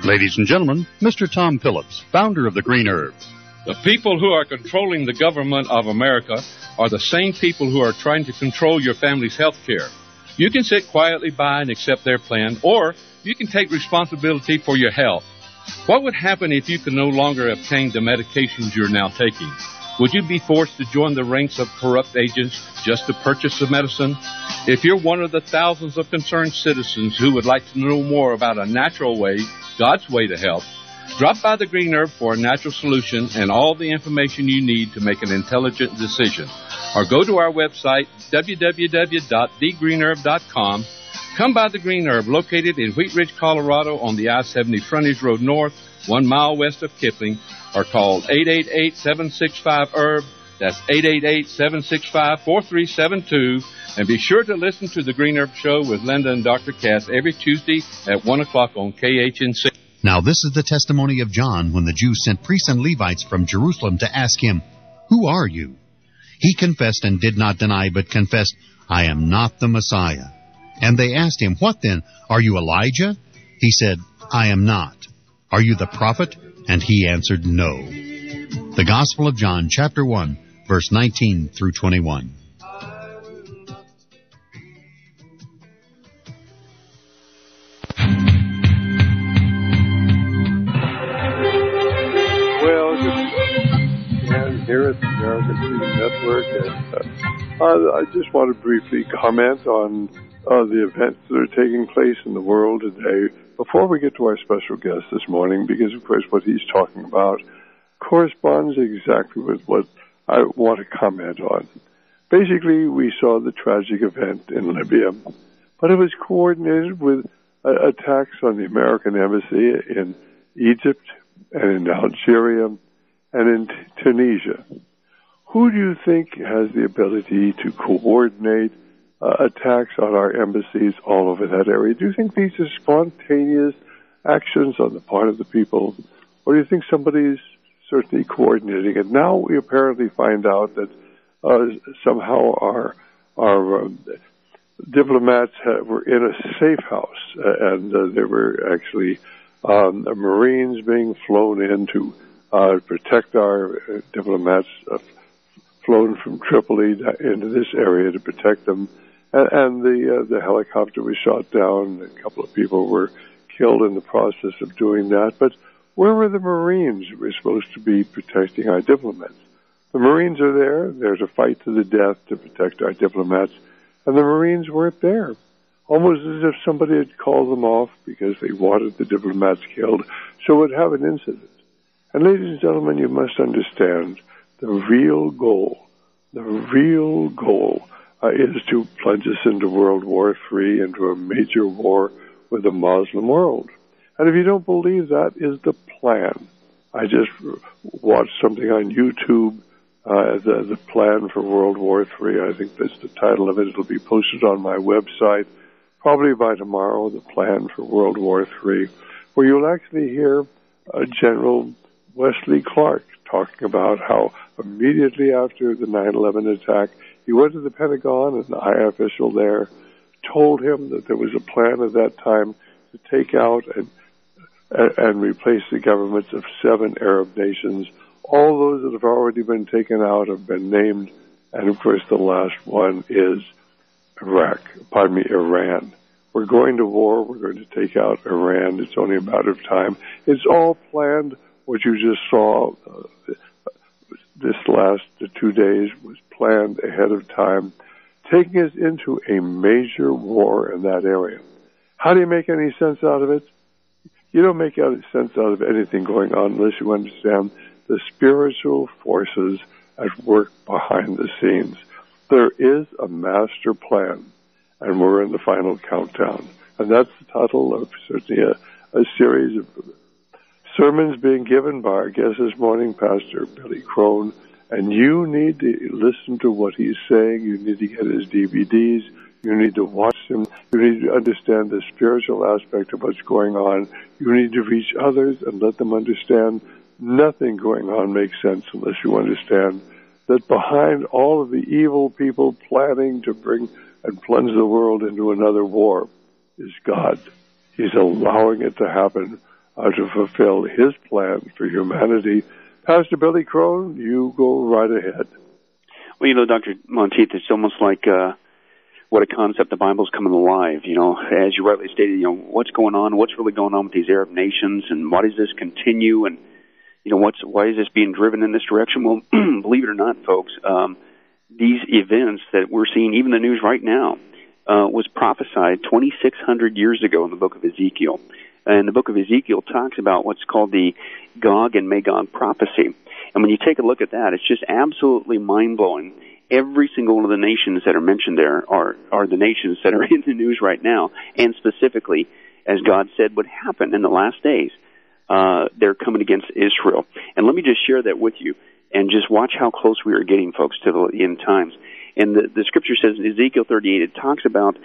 Ladies and gentlemen, Mr. Tom Phillips, founder of the Green Herb. The people who are controlling the government of America are the same people who are trying to control your family's health care. You can sit quietly by and accept their plan, or you can take responsibility for your health. What would happen if you could no longer obtain the medications you're now taking? Would you be forced to join the ranks of corrupt agents just to purchase the medicine? If you're one of the thousands of concerned citizens who would like to know more about a natural way, God's way to health, drop by the Green Herb for a natural solution and all the information you need to make an intelligent decision. Or go to our website, www.thegreenherb.com. Come by the Green Herb, located in Wheat Ridge, Colorado, on the I-70 Frontage Road North, 1 mile west of Kipling, or call 888-765-HERB. That's 888-765-4372. And be sure to listen to the Green Herb Show with Linda and Dr. Cass every Tuesday at 1 o'clock on KHNC. Now this is the testimony of John when the Jews sent priests and Levites from Jerusalem to ask him, "Who are you?" He confessed and did not deny, but confessed, "I am not the Messiah." And they asked him, "What then? Are you Elijah?" He said, "I am not." "Are you the prophet?" And he answered, "No." The Gospel of John, chapter 1, verse 19 through 21. Here at the American Freedom Network, and I just want to briefly comment on the events that are taking place in the world today before we get to our special guest this morning, because of course what he's talking about corresponds exactly with what I want to comment on. Basically, we saw the tragic event in Libya, but it was coordinated with attacks on the American embassy in Egypt and in Algeria and in Tunisia. Who do you think has the ability to coordinate attacks on our embassies all over that area? Do you think these are spontaneous actions on the part of the people, or do you think somebody's certainly coordinating it? Now we apparently find out that somehow our diplomats were in a safe house, and there were actually Marines being flown in to protect our diplomats, flown from Tripoli into this area to protect them. And the helicopter was shot down. A couple of people were killed in the process of doing that. But where were the Marines who were supposed to be protecting our diplomats? The Marines are there. They're to fight to the death to protect our diplomats. And the Marines weren't there. Almost as if somebody had called them off because they wanted the diplomats killed, so it would have an incident. And ladies and gentlemen, you must understand the real goal is to plunge us into World War III, into a major war with the Muslim world. And if you don't believe that is the plan, I just watched something on YouTube, the plan for World War III. I think that's the title of it. It'll be posted on my website probably by tomorrow, the plan for World War III, where you'll actually hear General Wesley Clark talking about how immediately after the 9/11 attack, he went to the Pentagon, and the high official there told him that there was a plan at that time to take out and replace the governments of 7 Arab nations. All those that have already been taken out have been named, and of course the last one is Iran. We're going to war. We're going to take out Iran. It's only a matter of time. It's all planned. What you just saw this last 2 days was planned ahead of time, taking us into a major war in that area. How do you make any sense out of it? You don't make any sense out of anything going on unless you understand the spiritual forces at work behind the scenes. There is a master plan, and we're in the final countdown. And that's the title of certainly a series of sermons being given by our guest this morning, Pastor Billy Crone. And you need to listen to what he's saying. You need to get his DVDs. You need to watch him. You need to understand the spiritual aspect of what's going on. You need to reach others and let them understand nothing going on makes sense unless you understand that behind all of the evil people planning to bring and plunge the world into another war is God. He's allowing it to happen to fulfill His plan for humanity. Pastor Billy Crone, you go right ahead. Well, Dr. Monteith, it's almost like what a concept the Bible's coming alive. As you rightly stated, what's going on, what's really going on with these Arab nations, and why does this continue, and why is this being driven in this direction? Well, believe it or not, folks, these events that we're seeing, even the news right now, was prophesied 2,600 years ago in the book of Ezekiel. And the book of Ezekiel talks about what's called the Gog and Magog prophecy. And when you take a look at that, it's just absolutely mind-blowing. Every single one of the nations that are mentioned there are the nations that are in the news right now, and specifically, as God said would happen in the last days, they're coming against Israel. And let me just share that with you, and just watch how close we are getting, folks, to the end times. And the scripture says in Ezekiel 38, it talks about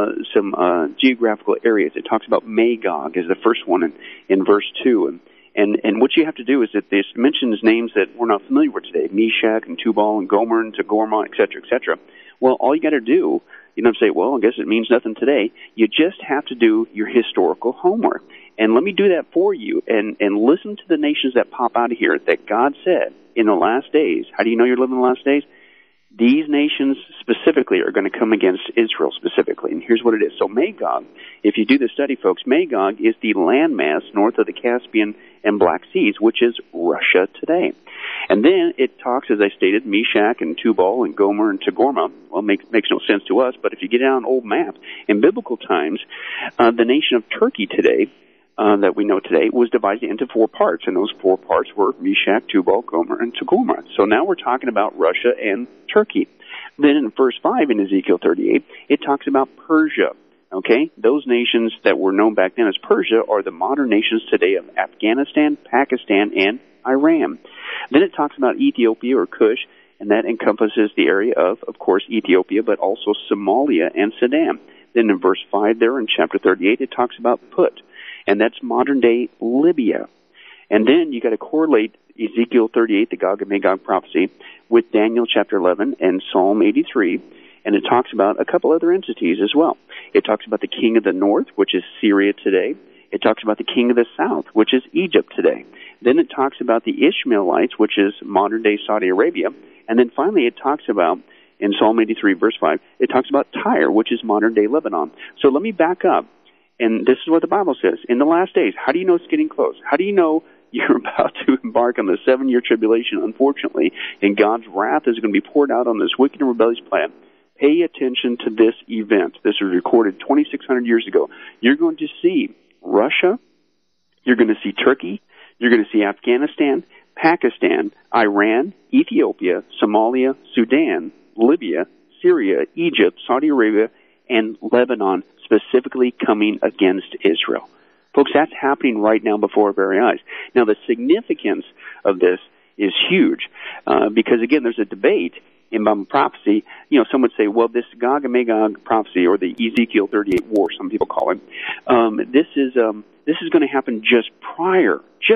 some geographical areas. It talks about Magog as the first one in verse 2. And what you have to do is that this mentions names that we're not familiar with today, Meshach and Tubal and Gomer and Togarmah, et cetera, et cetera. Well, all you got to do, say, well, I guess it means nothing today. You just have to do your historical homework. And let me do that for you, and listen to the nations that pop out of here that God said in the last days. How do you know you're living in the last days? These nations specifically are going to come against Israel specifically, and here's what it is. So Magog, if you do the study, folks, Magog is the landmass north of the Caspian and Black Seas, which is Russia today. And then it talks, as I stated, Meshach and Tubal and Gomer and Togarmah. Well, makes no sense to us, but if you get down old maps, in biblical times, the nation of Turkey today, that we know today, was divided into 4 parts, and those 4 parts were Meshach, Tubal, Gomer, and Togarmah. So now we're talking about Russia and Turkey. Then in verse 5 in Ezekiel 38, it talks about Persia. Okay? Those nations that were known back then as Persia are the modern nations today of Afghanistan, Pakistan, and Iran. Then it talks about Ethiopia or Cush, and that encompasses the area of course, Ethiopia, but also Somalia and Sudan. Then in verse 5 there in chapter 38, it talks about Put, and that's modern-day Libya. And then you got to correlate Ezekiel 38, the Gog and Magog prophecy, with Daniel chapter 11 and Psalm 83, and it talks about a couple other entities as well. It talks about the king of the north, which is Syria today. It talks about the king of the south, which is Egypt today. Then it talks about the Ishmaelites, which is modern-day Saudi Arabia. And then finally it talks about, in Psalm 83, verse 5, it talks about Tyre, which is modern-day Lebanon. So let me back up. And this is what the Bible says. In the last days, how do you know it's getting close? How do you know you're about to embark on the 7-year tribulation, unfortunately, and God's wrath is going to be poured out on this wicked and rebellious plan? Pay attention to this event. This was recorded 2,600 years ago. You're going to see Russia. You're going to see Turkey. You're going to see Afghanistan, Pakistan, Iran, Ethiopia, Somalia, Sudan, Libya, Syria, Egypt, Saudi Arabia, and Lebanon, specifically coming against Israel. Folks, that's happening right now before our very eyes. Now, the significance of this is huge because, again, there's a debate in Bible prophecy. Some would say, well, this Gog and Magog prophecy, or the Ezekiel 38 war, some people call it, this is going to happen just prior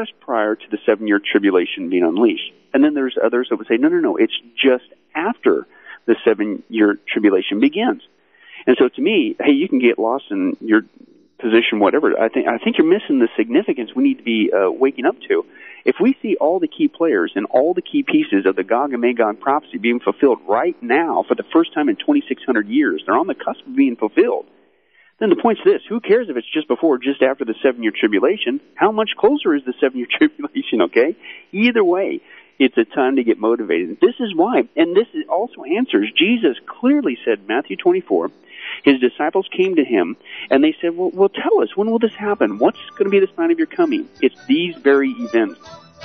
to the 7-year tribulation being unleashed. And then there's others that would say, no, it's just after the 7-year tribulation begins. And so to me, hey, you can get lost in your position, whatever. I think you're missing the significance we need to be waking up to. If we see all the key players and all the key pieces of the Gog and Magog prophecy being fulfilled right now for the first time in 2,600 years, they're on the cusp of being fulfilled, then the point's this: who cares if it's just before or just after the 7-year tribulation? How much closer is the 7-year tribulation, okay? Either way, it's a time to get motivated. This is why, and this also answers, Jesus clearly said, Matthew 24, his disciples came to him, and they said, well, tell us, when will this happen? What's going to be the sign of your coming? It's these very events.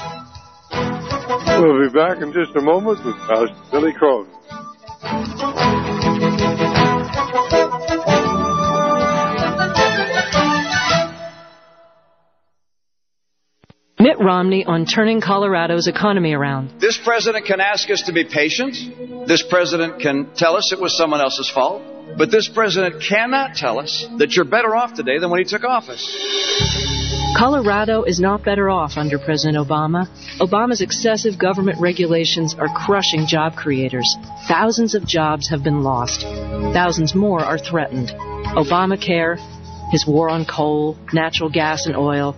We'll be back in just a moment with Pastor Billy Crone. Mitt Romney on turning Colorado's economy around. This president can ask us to be patient. This president can tell us it was someone else's fault. But this president cannot tell us that you're better off today than when he took office. Colorado is not better off under President Obama. Obama's excessive government regulations are crushing job creators. Thousands of jobs have been lost. Thousands more are threatened. Obamacare, his war on coal, natural gas, and oil,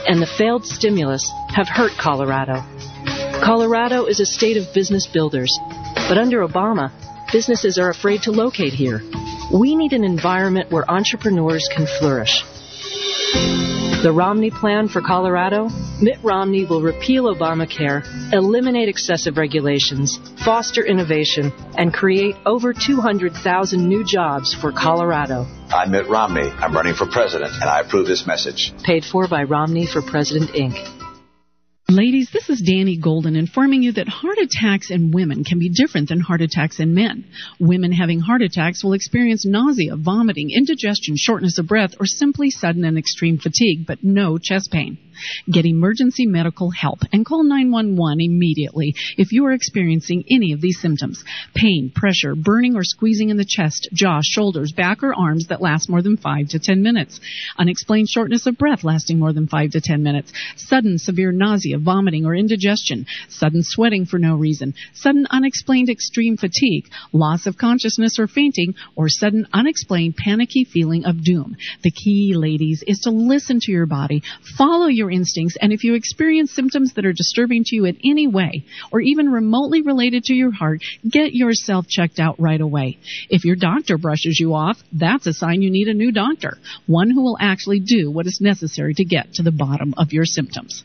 and the failed stimulus have hurt Colorado. Colorado is a state of business builders, but under Obama, businesses are afraid to locate here. We need an environment where entrepreneurs can flourish. The Romney Plan for Colorado? Mitt Romney will repeal Obamacare, eliminate excessive regulations, foster innovation, and create over 200,000 new jobs for Colorado. I'm Mitt Romney. I'm running for president, and I approve this message. Paid for by Romney for President, Inc. Ladies, this is Danny Golden informing you that heart attacks in women can be different than heart attacks in men. Women having heart attacks will experience nausea, vomiting, indigestion, shortness of breath, or simply sudden and extreme fatigue, but no chest pain. Get emergency medical help and call 911 immediately if you are experiencing any of these symptoms. Pain, pressure, burning or squeezing in the chest, jaw, shoulders, back, or arms that last more than 5 to 10 minutes. Unexplained shortness of breath lasting more than 5 to 10 minutes. Sudden severe nausea, vomiting, or indigestion. Sudden sweating for no reason. Sudden unexplained extreme fatigue. Loss of consciousness or fainting. Or sudden unexplained panicky feeling of doom. The key, ladies, is to listen to your body. Follow your instincts, and if you experience symptoms that are disturbing to you in any way or even remotely related to your heart, get yourself checked out right away. If your doctor brushes you off, that's a sign you need a new doctor, one who will actually do what is necessary to get to the bottom of your symptoms.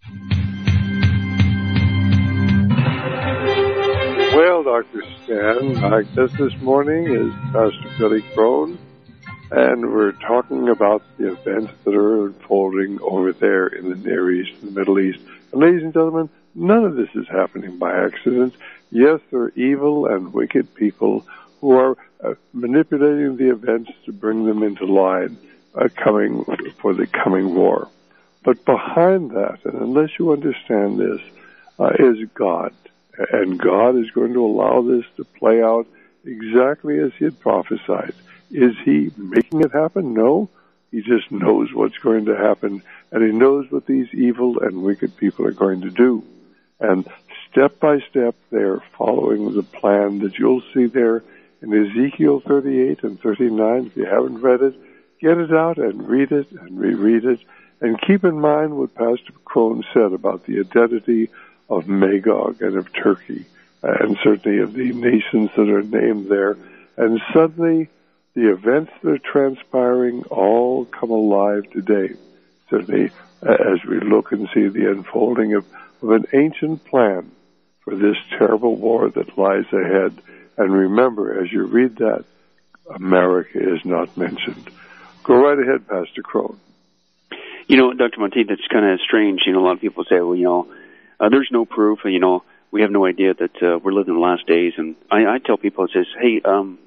Well, Dr. Stan, my guest this morning is Pastor Billy Crone, and we're talking about the events that are unfolding over there in the Near East and the Middle East. And ladies and gentlemen, none of this is happening by accident. Yes, there are evil and wicked people who are manipulating the events to bring them into line coming for the coming war. But behind that, and unless you understand this, is God. And God is going to allow this to play out exactly as He had prophesied. Is He making it happen? No. He just knows what's going to happen, and He knows what these evil and wicked people are going to do. And step by step, they're following the plan that you'll see there in Ezekiel 38 and 39. If you haven't read it, get it out and read it and reread it. And keep in mind what Pastor Crone said about the identity of Magog and of Turkey, and certainly of the nations that are named there. And suddenly, the events that are transpiring all come alive today. Certainly, as we look and see the unfolding of an ancient plan for this terrible war that lies ahead. And remember, as you read that, America is not mentioned. Go right ahead, Pastor Crone. You know, Dr. Monteith, it's kind of strange. You know, a lot of people say, well, there's no proof. We have no idea that we're living in the last days. And I tell people, it says, hey,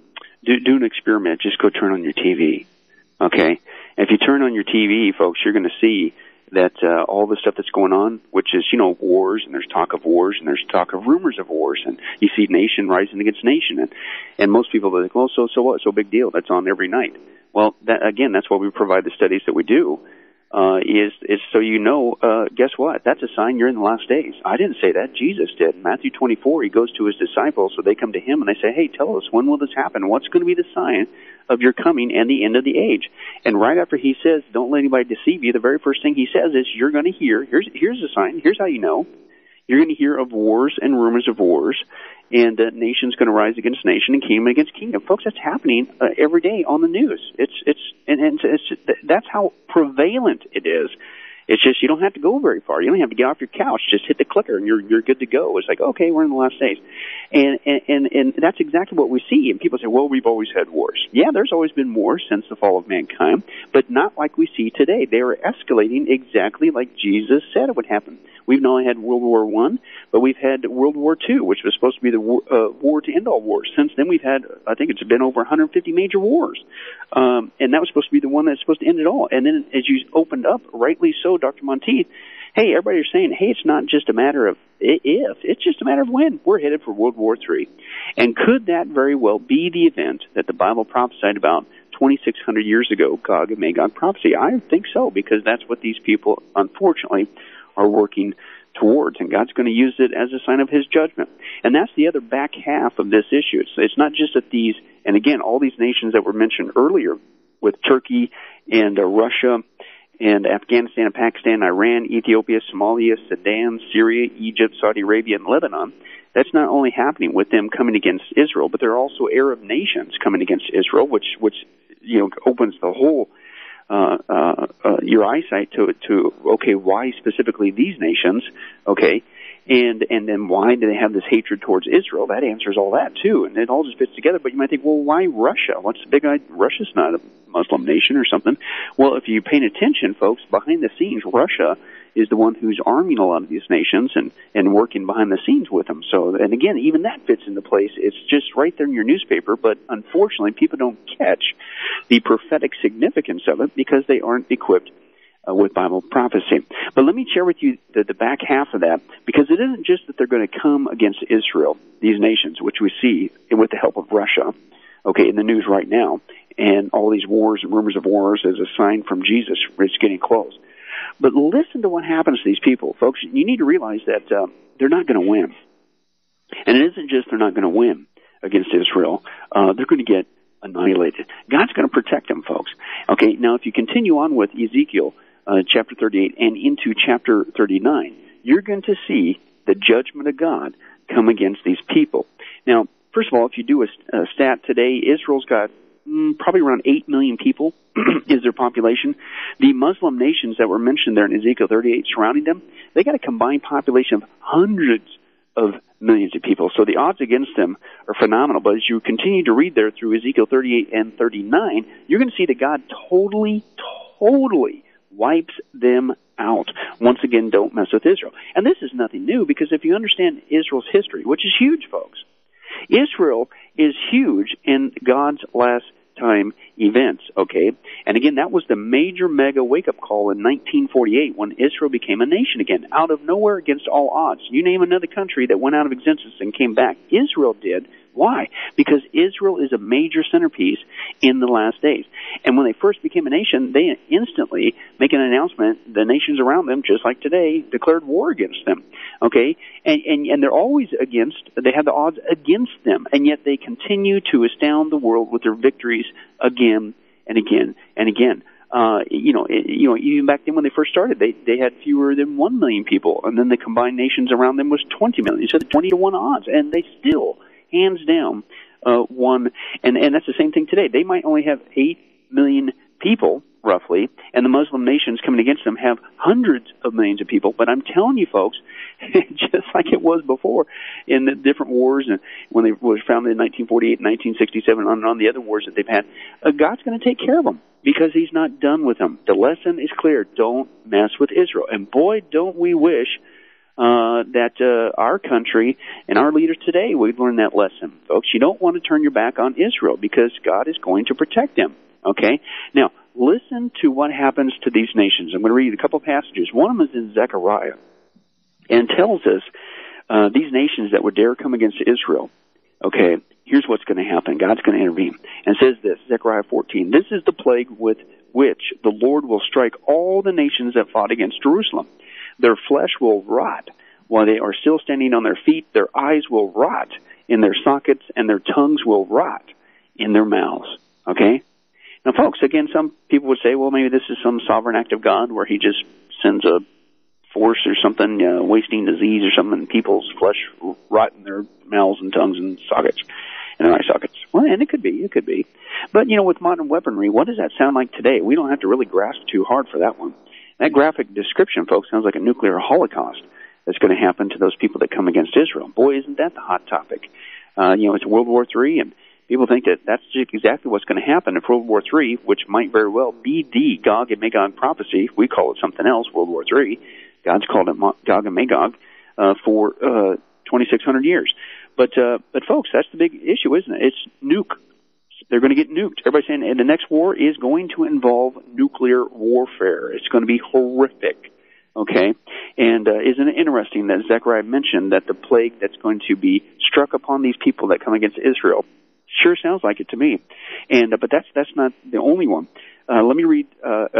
do an experiment. Just go turn on your TV, okay? And if you turn on your TV, folks, you're going to see that all the stuff that's going on, which is, wars, and there's talk of wars, and there's talk of rumors of wars, and you see nation rising against nation. And most people are like, well, so what? So big deal. That's on every night. Well, that's why we provide the studies that we do. Is so guess what? That's a sign you're in the last days. I didn't say that. Jesus did. In Matthew 24, He goes to His disciples, so they come to Him and they say, hey, tell us, when will this happen? What's going to be the sign of your coming and the end of the age? And right after He says, don't let anybody deceive you, the very first thing He says is, you're going to hear, here's the sign, here's how you know. You're going to hear of wars and rumors of wars, and nation's going to rise against nation and kingdom against kingdom. Folks, that's happening every day on the news. That's how prevalent it is. It's just you don't have to go very far. You don't have to get off your couch. Just hit the clicker and you're good to go. It's like, okay, we're in the last days. And that's exactly what we see. And people say, well, we've always had wars. Yeah, there's always been wars since the fall of mankind, but not like we see today. They are escalating exactly like Jesus said it would happen. We've not only had World War I, but we've had World War II, which was supposed to be the war to end all wars. Since then, we've had, I think it's been over 150 major wars. And that was supposed to be the one that's supposed to end it all. And then as you opened up, rightly so, Dr. Monteith, hey, everybody is saying, hey, it's not just a matter of if, it's just a matter of when. We're headed for World War III. And could that very well be the event that the Bible prophesied about 2,600 years ago, Gog and Magog prophecy? I think so, because that's what these people, unfortunately, are working towards, and God's going to use it as a sign of His judgment. And that's the other back half of this issue. It's not just that these, and again, all these nations that were mentioned earlier with Turkey and Russia and Afghanistan and Pakistan, Iran, Ethiopia, Somalia, Sudan, Syria, Egypt, Saudi Arabia, and Lebanon. That's not only happening with them coming against Israel, but there are also Arab nations coming against Israel, which opens the whole your eyesight to okay, why specifically these nations? Okay. And then why do they have this hatred towards Israel? That answers all that, too. And it all just fits together. But you might think, well, why Russia? What's the big idea? Russia's not a Muslim nation or something. Well, if you're paying attention, folks, behind the scenes, Russia is the one who's arming a lot of these nations and working behind the scenes with them. So, and again, even that fits into place. It's just right there in your newspaper, but unfortunately, people don't catch the prophetic significance of it because they aren't equipped with Bible prophecy. But let me share with you the back half of that, because it isn't just that they're going to come against Israel, these nations, which we see with the help of Russia, okay, in the news right now, and all these wars and rumors of wars as a sign from Jesus, it's getting close. But listen to what happens to these people. Folks, you need to realize that they're not going to win. And it isn't just they're not going to win against Israel. They're going to get annihilated. God's going to protect them, folks. Okay, now if you continue on with Ezekiel, chapter 38 and into chapter 39, you're going to see the judgment of God come against these people. Now, first of all, if you do a stat today, Israel's got probably around 8 million people is their population. The Muslim nations that were mentioned there in Ezekiel 38 surrounding them, they got a combined population of hundreds of millions of people. So the odds against them are phenomenal. But as you continue to read there through Ezekiel 38 and 39, you're going to see that God totally wipes them out. Once again, don't mess with Israel. And this is nothing new, because if you understand Israel's history, which is huge, folks, Israel is huge in God's last time events, okay? And again, that was the major mega wake-up call in 1948 when Israel became a nation again, out of nowhere against all odds. You name another country that went out of existence and came back. Israel did. Why? Because Israel is a major centerpiece in the last days. And when they first became a nation, they instantly make an announcement. The nations around them, just like today, declared war against them. Okay? And they're always they have the odds against them. And yet they continue to astound the world with their victories again and again and again. Even back then when they first started, they had fewer than 1 million people. And then the combined nations around them was 20 million. So 20 to 1 odds. And they still, hands down, won. And that's the same thing today. They might only have 8 million people, roughly, and the Muslim nations coming against them have hundreds of millions of people. But I'm telling you, folks, just like it was before in the different wars, and when they were founded in 1948 and 1967, on the other wars that they've had, God's going to take care of them because He's not done with them. The lesson is clear. Don't mess with Israel. And boy, don't we wish that our country and our leaders today would learn that lesson, folks. You don't want to turn your back on Israel because God is going to protect them. Okay? Now, listen to what happens to these nations. I'm going to read a couple of passages. One of them is in Zechariah, and tells us these nations that would dare come against Israel. Okay, here's what's going to happen. God's going to intervene. And it says this, Zechariah 14, "This is the plague with which the Lord will strike all the nations that fought against Jerusalem. Their flesh will rot while they are still standing on their feet. Their eyes will rot in their sockets, and their tongues will rot in their mouths." Okay? Now, folks, again, some people would say, well, maybe this is some sovereign act of God where He just sends a force or something, wasting disease or something, and people's flesh rot in their mouths and tongues and sockets, and their eye sockets. Well, and it could be. But, with modern weaponry, what does that sound like today? We don't have to really grasp too hard for that one. That graphic description, folks, sounds like a nuclear holocaust that's going to happen to those people that come against Israel. Boy, isn't that the hot topic. It's World War III, and people think that that's exactly what's going to happen in World War III, which might very well be the Gog and Magog prophecy. We call it something else, World War III. God's called it Gog and Magog for 2,600 years. But folks, that's the big issue, isn't it? It's nuke. They're going to get nuked. Everybody's saying, and the next war is going to involve nuclear warfare. It's going to be horrific. Okay? And isn't it interesting that Zechariah mentioned that the plague that's going to be struck upon these people that come against Israel sure sounds like it to me. And but that's not the only one. Let me read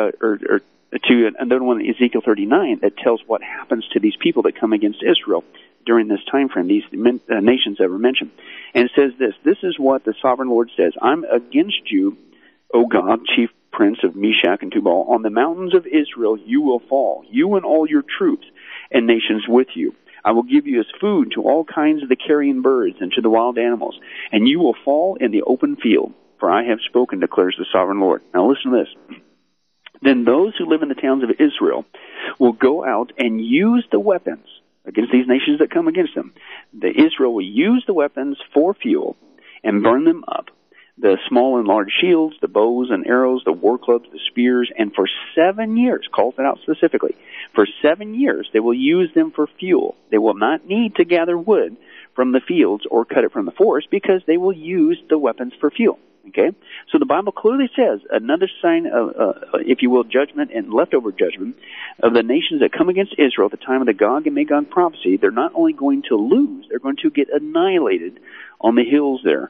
to another one, Ezekiel 39, that tells what happens to these people that come against Israel during this time frame, these nations that were mentioned. And it says this is what the sovereign Lord says: "I'm against you, O Gog, chief prince of Meshach and Tubal, on the mountains of Israel you will fall, you and all your troops and nations with you. I will give you as food to all kinds of the carrion birds and to the wild animals, and you will fall in the open field, for I have spoken, declares the sovereign Lord. Now listen to this. Then those who live in the towns of Israel will go out and use the weapons against these nations that come against them. Israel will use the weapons for fuel and burn them up, the small and large shields, the bows and arrows, the war clubs, the spears, and for 7 years, calls it out specifically, for 7 years they will use them for fuel. They will not need to gather wood from the fields or cut it from the forest because they will use the weapons for fuel. Okay? So the Bible clearly says another sign of, if you will, judgment and leftover judgment of the nations that come against Israel at the time of the Gog and Magog prophecy. They're not only going to lose, they're going to get annihilated on the hills there.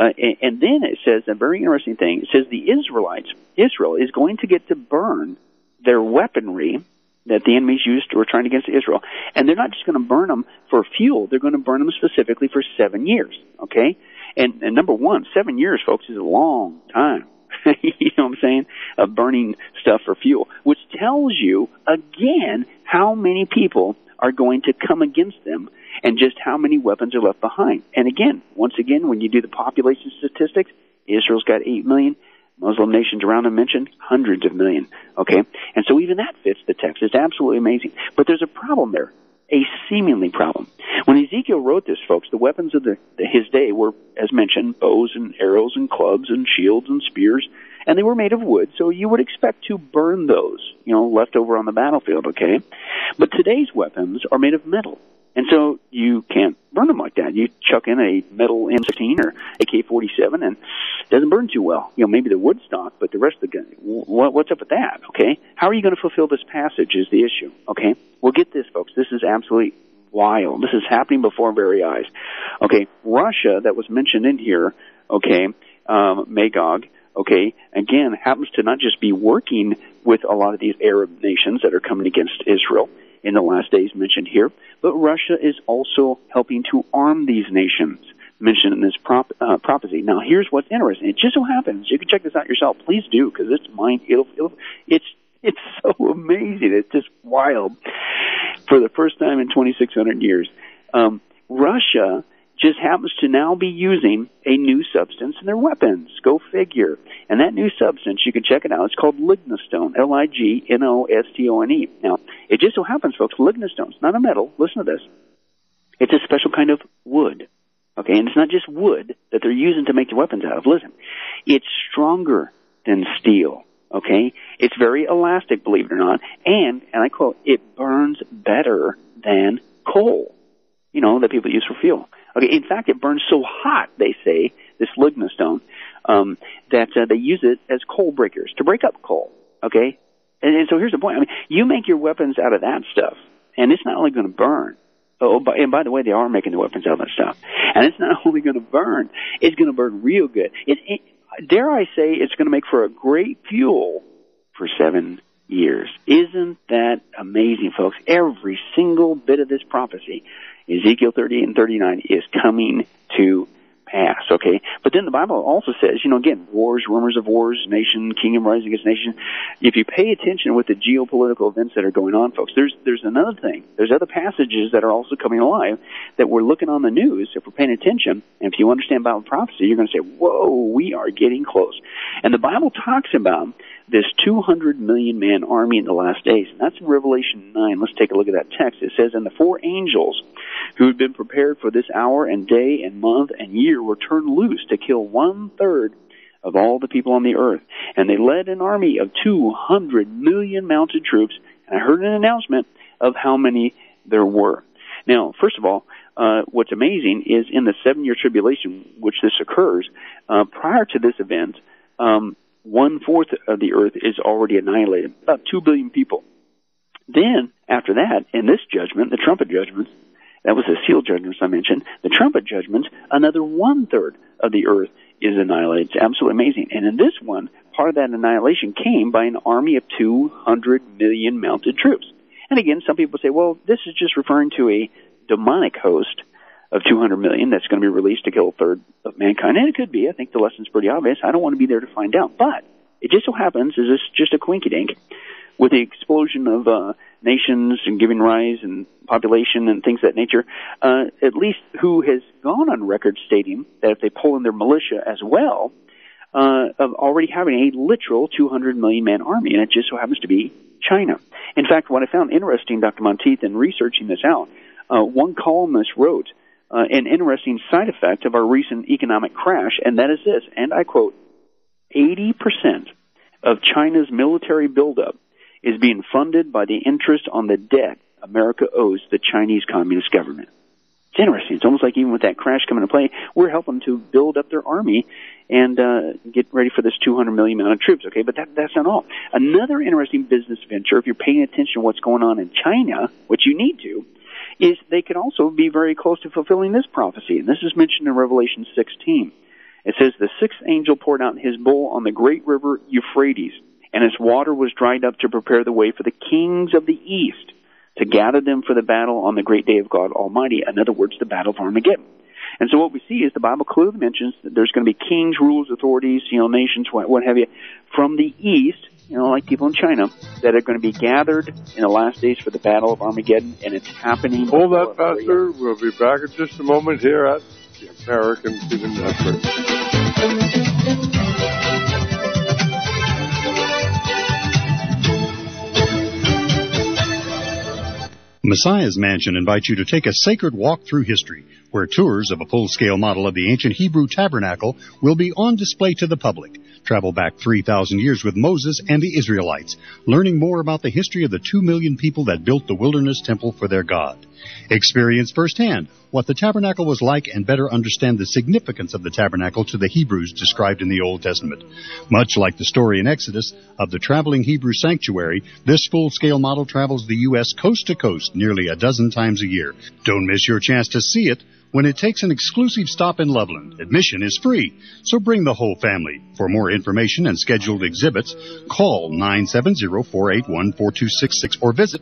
And then it says a very interesting thing. It says the Israel is going to get to burn their weaponry that the enemies used or trying against Israel. And they're not just going to burn them for fuel. They're going to burn them specifically for 7 years. Okay? And number one, 7 years, folks, is a long time. You know what I'm saying? Of burning stuff for fuel, which tells you, again, how many people are going to come against them and just how many weapons are left behind. And again, once again, when you do the population statistics, Israel's got 8 million. Muslim nations around them mentioned hundreds of million. Okay? And so even that fits the text. It's absolutely amazing. But there's a problem there. A seemingly problem. When Ezekiel wrote this, folks, the weapons of his day were, as mentioned, bows and arrows and clubs and shields and spears, and they were made of wood, so you would expect to burn those, left over on the battlefield, okay? But today's weapons are made of metal, and so you can't burn them like that. You chuck in a metal M16 or AK-47, and it doesn't burn too well. Maybe the wood stock, but the rest of the gun, what's up with that, okay? How are you going to fulfill this passage is the issue, okay? Well, get this, folks. This is absolutely wild. This is happening before our very eyes. Okay, Russia, that was mentioned in here, okay, Magog, okay, again, happens to not just be working with a lot of these Arab nations that are coming against Israel in the last days mentioned here, but Russia is also helping to arm these nations mentioned in this prophecy. Now, here's what's interesting. It just so happens, you can check this out yourself. Please do, because it's so amazing. It's just wild. For the first time in 2,600 years, Russia just happens to now be using a new substance in their weapons. Go figure. And that new substance, you can check it out. It's called lignostone, Lignostone. Now, it just so happens, folks, lignostone's not a metal. Listen to this. It's a special kind of wood. Okay, and it's not just wood that they're using to make their weapons out of. Listen, it's stronger than steel. Okay, it's very elastic, believe it or not, and I quote, it burns better than coal, that people use for fuel. Okay, in fact, it burns so hot, they say, this lignostone, that they use it as coal breakers, to break up coal, okay? And so here's the point. I mean, you make your weapons out of that stuff, and it's not only going to burn. And by the way, they are making the weapons out of that stuff. And it's not only going to burn, it's going to burn real good. Dare I say, it's going to make for a great fuel for 7 years. Isn't that amazing, folks? Every single bit of this prophecy, Ezekiel 30 and 39, is coming to pass, okay? But then the Bible also says, again, wars, rumors of wars, nation, kingdom rising against nation. If you pay attention with the geopolitical events that are going on, folks, there's another thing. There's other passages that are also coming alive that we're looking on the news, if we're paying attention, and if you understand Bible prophecy, you're going to say, whoa, we are getting close. And the Bible talks about this 200 million man army in the last days. And that's in Revelation 9. Let's take a look at that text. It says, and the 4 angels who had been prepared for this hour and day and month and year were turned loose to kill 1/3 of all the people on the earth. And they led an army of 200 million mounted troops. And I heard an announcement of how many there were. Now, first of all, what's amazing is in the 7-year tribulation, which this occurs, prior to this event, 1/4 of the earth is already annihilated, about 2 billion people. Then, after that, in this judgment, the trumpet judgments, that was the seal judgments I mentioned, the trumpet judgments, another 1/3 of the earth is annihilated. It's absolutely amazing. And in this one, part of that annihilation came by an army of 200 million mounted troops. And again, some people say, well, this is just referring to a demonic host of 200 million that's going to be released to kill 1/3 of mankind. And it could be. I think the lesson's pretty obvious. I don't want to be there to find out. But It just so happens, is this just a coinkydink, with the explosion of nations and giving rise and population and things of that nature, at least who has gone on record stating that if they pull in their militia as well, of already having a literal 200 million man army, and it just so happens to be China. In fact, what I found interesting, Dr. Monteith, in researching this out, one columnist wrote an interesting side effect of our recent economic crash, and that is this, and I quote, 80% of China's military buildup is being funded by the interest on the debt America owes the Chinese Communist government. It's interesting. It's almost like even with that crash coming into play, we're helping to build up their army and get ready for this 200 million amount of troops, okay? But that's not all. Another interesting business venture, if you're paying attention to what's going on in China, which you need to, is they could also be very close to fulfilling this prophecy. And this is mentioned in Revelation 16. It says, the sixth angel poured out his bowl on the great river Euphrates, and its water was dried up to prepare the way for the kings of the east, to gather them for the battle on the great day of God Almighty. In other words, the battle of Armageddon. And so what we see is the Bible clearly mentions that there's going to be kings, rulers, authorities, nations, what have you, from the east, like people in China, that are going to be gathered in the last days for the battle of Armageddon, and it's happening. Hold that, Pastor. We'll be back in just a moment here at the American Freedom Network. Messiah's Mansion invites you to take a sacred walk through history, where tours of a full-scale model of the ancient Hebrew tabernacle will be on display to the public. Travel back 3,000 years with Moses and the Israelites, learning more about the history of the 2 million people that built the wilderness temple for their God. Experience firsthand what the tabernacle was like and better understand the significance of the tabernacle to the Hebrews described in the Old Testament. Much like the story in Exodus of the traveling Hebrew sanctuary, this full-scale model travels the U.S. coast to coast nearly a dozen times a year. Don't miss your chance to see it when it takes an exclusive stop in Loveland. Admission is free, so bring the whole family. For more information and scheduled exhibits, call 970-481-4266 or visit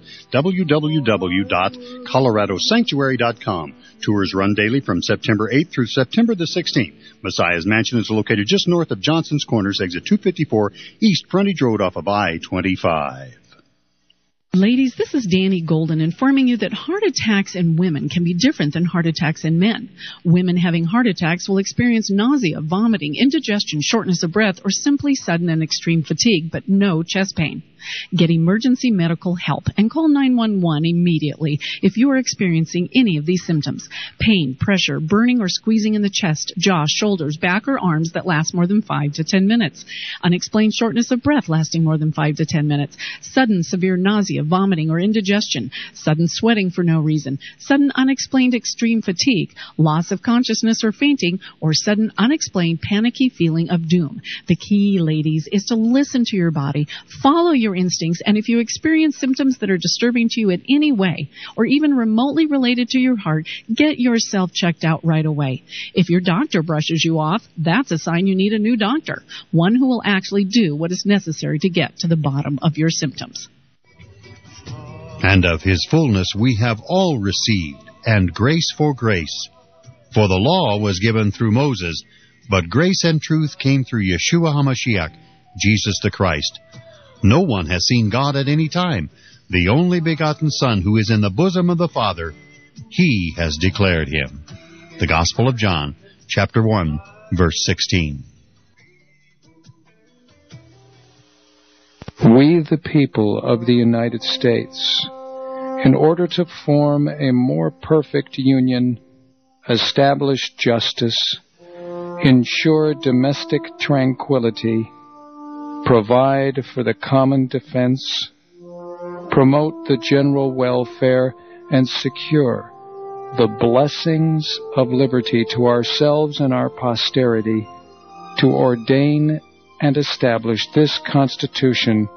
www.coloradosanctuary.com. Tours run daily from September 8th through September the 16th. Messiah's Mansion is located just north of Johnson's Corners, exit 254, East Frontage Road off of I-25. Ladies, this is Danny Golden informing you that heart attacks in women can be different than heart attacks in men. Women having heart attacks will experience nausea, vomiting, indigestion, shortness of breath, or simply sudden and extreme fatigue, but no chest pain. Get emergency medical help and call 911 immediately if you are experiencing any of these symptoms. Pain, pressure, burning or squeezing in the chest, jaw, shoulders, back, or arms that last more than 5 to 10 minutes. Unexplained shortness of breath lasting more than 5 to 10 minutes. Sudden severe nausea, vomiting, or indigestion. Sudden sweating for no reason. Sudden unexplained extreme fatigue. Loss of consciousness or fainting. Or sudden unexplained panicky feeling of doom. The key, ladies, is to listen to your body. Follow your instincts, and if you experience symptoms that are disturbing to you in any way, or even remotely related to your heart, get yourself checked out right away. If your doctor brushes you off, that's a sign you need a new doctor, one who will actually do what is necessary to get to the bottom of your symptoms. And of his fullness we have all received, and grace for grace. For the law was given through Moses, but grace and truth came through Yeshua HaMashiach, Jesus the Christ. No one has seen God at any time. The only begotten Son who is in the bosom of the Father, He has declared Him. The Gospel of John, chapter 1, verse 16. We, the people of the United States, in order to form a more perfect union, establish justice, ensure domestic tranquility, provide for the common defense, promote the general welfare, and secure the blessings of liberty to ourselves and our posterity, to ordain and establish this Constitution.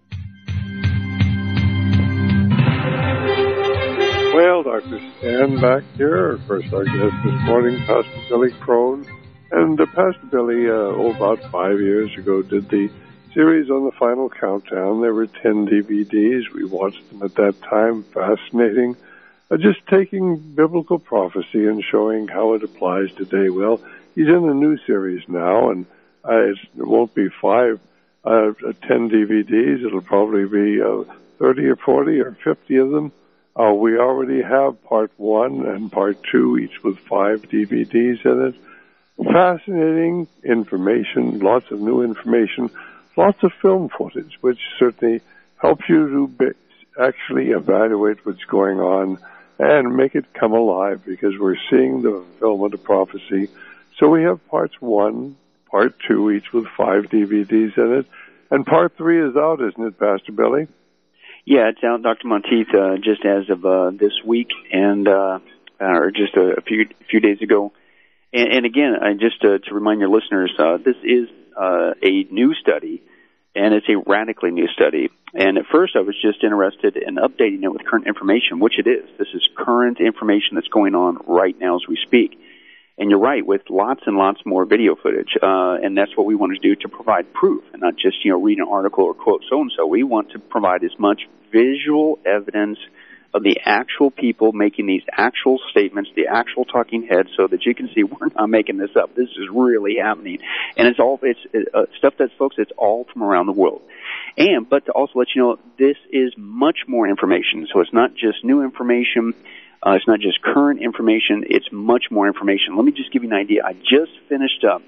Well, Dr. Stan back here. First, our guest this morning, Pastor Billy Crone. And Pastor Billy, about 5 years ago, did the series on the Final Countdown. There were 10 DVDs. We watched them at that time. Fascinating. Just taking biblical prophecy and showing how it applies today. Well, he's in a new series now, and it won't be 5 10 DVDs. It'll probably be 30 or 40 or 50 of them. We already have part 1 and part 2, each with 5 DVDs in it. Fascinating information, lots of new information, lots of film footage, which certainly helps you to actually evaluate what's going on and make it come alive, because we're seeing the fulfillment of prophecy. So we have parts 1, part 2, each with 5 DVDs in it. And part 3 is out, isn't it, Pastor Billy? Yeah, it's out, Dr. Monteith, just as of this week, and or just a few days ago. And again, just to remind your listeners, this is a new study, and it's a radically new study. And at first, I was just interested in updating it with current information, which it is. This is current information that's going on right now as we speak. And you're right, with lots and lots more video footage. And that's what we want to do, to provide proof, and not just, read an article or quote so-and-so. We want to provide as much visual evidence of the actual people making these actual statements, the actual talking heads, so that you can see we're not making this up. This is really happening. And it's stuff that's, folks, it's all from around the world. But to also let you know, this is much more information. So it's not just new information. It's not just current information. It's much more information. Let me just give you an idea. I just finished up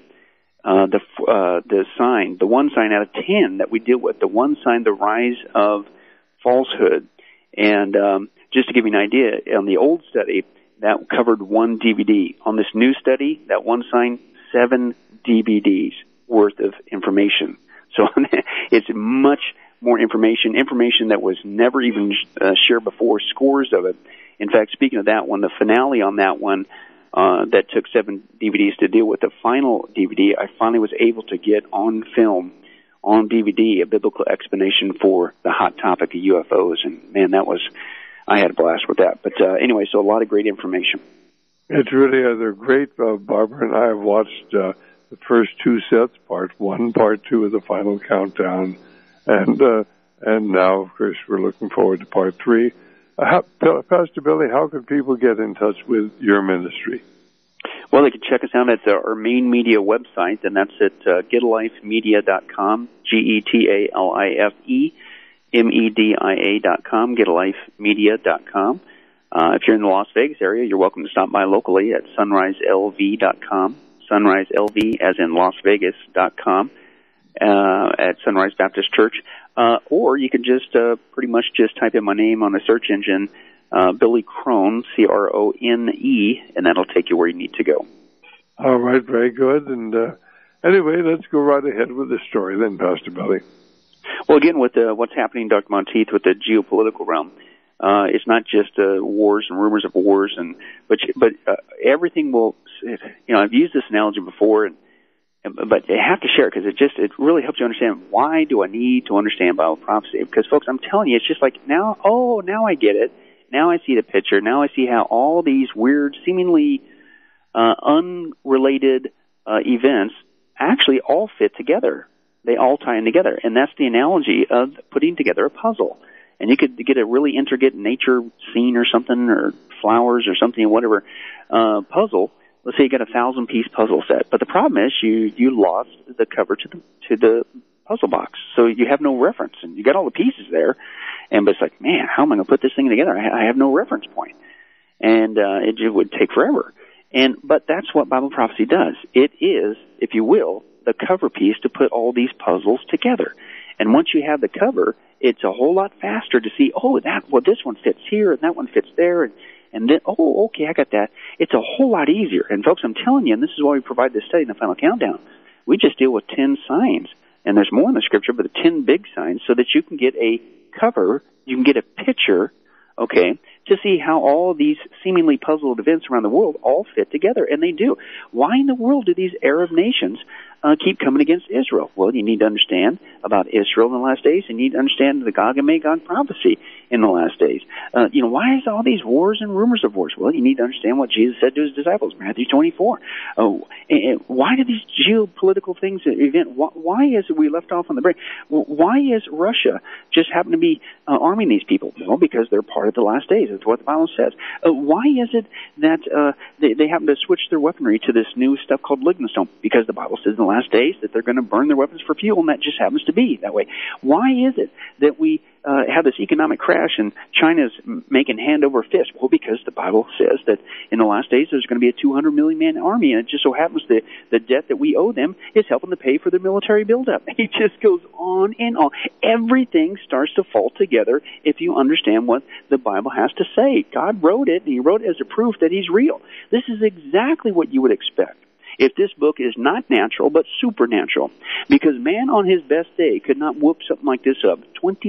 the one sign out of 10 that we deal with, the one sign, the rise of falsehood. And just to give you an idea, on the old study, that covered 1 DVD. On this new study, that one sign, 7 DVDs worth of information. So it's much more information that was never even shared before, scores of it. In fact, speaking of that one, the finale on that one that took 7 DVDs to deal with, the final DVD, I finally was able to get on film, on DVD, a biblical explanation for the hot topic of UFOs. And, man, I had a blast with that. But anyway, so a lot of great information. It's really, they're great. Barbara and I have watched the first 2 sets, part 1, part 2 of the final countdown. And now, of course, we're looking forward to part 3. Pastor Billy, how can people get in touch with your ministry? Well, they can check us out at our main media website, and that's at getalifemedia.com, getalifemedia.com, getalifemedia.com. If you're in the Las Vegas area, you're welcome to stop by locally at sunriselv.com, sunriselv as in Las Vegas.com, at Sunrise Baptist Church. Or you can just pretty much just type in my name on the search engine, Billy Crone, Crone, and that'll take you where you need to go. All right, very good. And anyway, let's go right ahead with the story then, Pastor Billy. Well, again, with what's happening, Dr. Monteith, with the geopolitical realm, it's not just wars and rumors of wars, but everything will. I've used this analogy before, but you have to share it because it really helps you understand, why do I need to understand Bible prophecy? Because, folks, I'm telling you, it's just like now I get it. Now I see the picture. Now I see how all these weird, seemingly unrelated events actually all fit together. They all tie in together. And that's the analogy of putting together a puzzle. And you could get a really intricate nature scene or something, or flowers or something, whatever, puzzle. Let's say you got a 1,000-piece puzzle set. But the problem is you lost the cover to the puzzle box. So you have no reference. And you got all the pieces there. But it's like, man, how am I going to put this thing together? I have no reference point. And it would take forever. But that's what Bible prophecy does. It is, if you will, the cover piece to put all these puzzles together. And once you have the cover, it's a whole lot faster to see, this one fits here and that one fits there. And then, okay, I got that. It's a whole lot easier. And, folks, I'm telling you, and this is why we provide this study in the final countdown, we just deal with 10 signs. And there's more in the Scripture, but the 10 big signs, so that you can get a cover, you can get a picture, okay, to see how all these seemingly puzzled events around the world all fit together. And they do. Why in the world do these Arab nations keep coming against Israel? Well, you need to understand about Israel in the last days. You need to understand the Gog and Magog prophecy in the last days. Why is all these wars and rumors of wars? Well, you need to understand what Jesus said to his disciples, Matthew 24. And why do these geopolitical things event? Why is it we left off on the break? Why is Russia just happen to be arming these people? Well, because they're part of the last days. That's what the Bible says. Why is it that they happen to switch their weaponry to this new stuff called lignostone? Because the Bible says in the last days that they're going to burn their weapons for fuel, and that just happens to be that way. Why is it that we have this economic crash and China's making hand over fist? Well, because the Bible says that in the last days there's going to be a 200 million man army, and it just so happens the debt that we owe them is helping to pay for their military buildup. It just goes on and on. Everything starts to fall together if you understand what the Bible has to say. God wrote it, and He wrote it as a proof that He's real. This is exactly what you would expect if this book is not natural but supernatural, because man on his best day could not whoop something like this up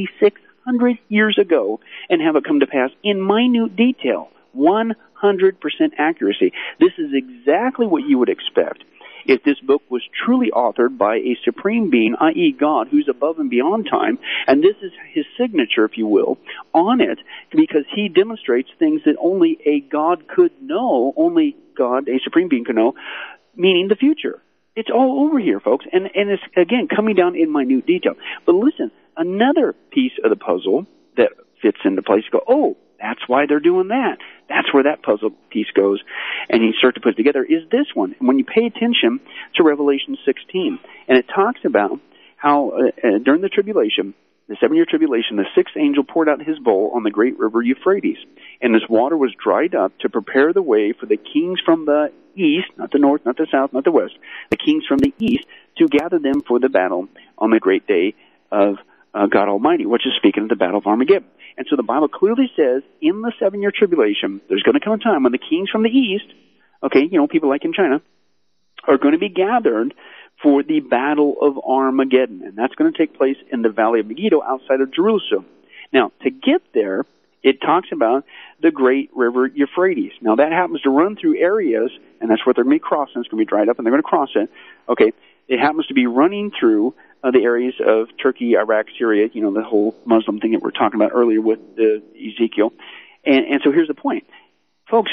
2,600 years ago and have it come to pass in minute detail, 100% accuracy. This is exactly what you would expect if this book was truly authored by a supreme being, i.e. God, who's above and beyond time, and this is His signature, if you will, on it, because He demonstrates things that only a God could know, only God, a supreme being, could know, meaning the future. It's all over here, folks, and it's, again, coming down in minute detail. But listen, another piece of the puzzle that fits into place, you go, oh, that's why they're doing that. That's where that puzzle piece goes, and you start to put it together, is this one. And when you pay attention to Revelation 16, and it talks about how during the tribulation, the 7-year tribulation, the sixth angel poured out his bowl on the great river Euphrates, and this water was dried up to prepare the way for the kings from the east, not the north, not the south, not the west, the kings from the east, to gather them for the battle on the great day of God Almighty, which is speaking of the battle of Armageddon. And so the Bible clearly says in the 7-year tribulation, there's going to come a time when the kings from the east, okay, people like in China, are going to be gathered for the battle of Armageddon. And that's going to take place in the Valley of Megiddo outside of Jerusalem. Now, to get there, it talks about the great river Euphrates. Now, that happens to run through areas, and that's what they're going to be crossing. It's going to be dried up, and they're going to cross it. Okay, it happens to be running through the areas of Turkey, Iraq, Syria, the whole Muslim thing that we're talking about earlier with Ezekiel. And so here's the point. Folks,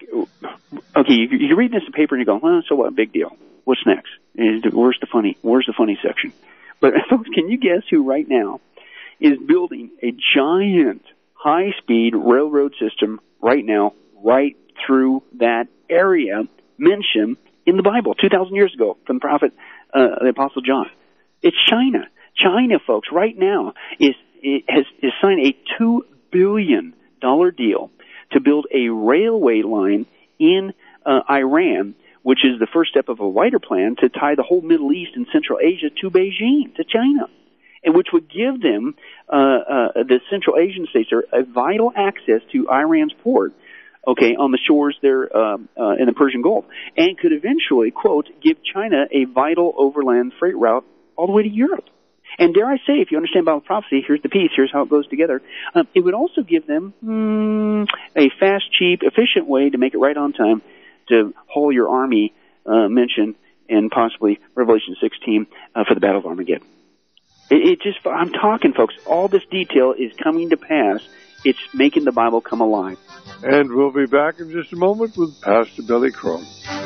okay, you read this in paper and you go, well, so what, big deal. What's next? Where's the funny section? But folks, can you guess who right now is building a giant high-speed railroad system right now, right through that area mentioned in the Bible 2,000 years ago from the prophet, the Apostle John? It's China. China, folks, right now has signed a $2 billion deal to build a railway line in Iran, which is the first step of a wider plan to tie the whole Middle East and Central Asia to Beijing, to China, and which would give them, the Central Asian states, a vital access to Iran's port, okay, on the shores there in the Persian Gulf, and could eventually, quote, give China a vital overland freight route all the way to Europe. And dare I say, if you understand Bible prophecy, here's the piece, here's how it goes together. It would also give them a fast, cheap, efficient way to make it right on time to haul your army mentioned in possibly Revelation 16 for the Battle of Armageddon. I'm talking, folks, all this detail is coming to pass. It's making the Bible come alive. And we'll be back in just a moment with Pastor Billy Crone.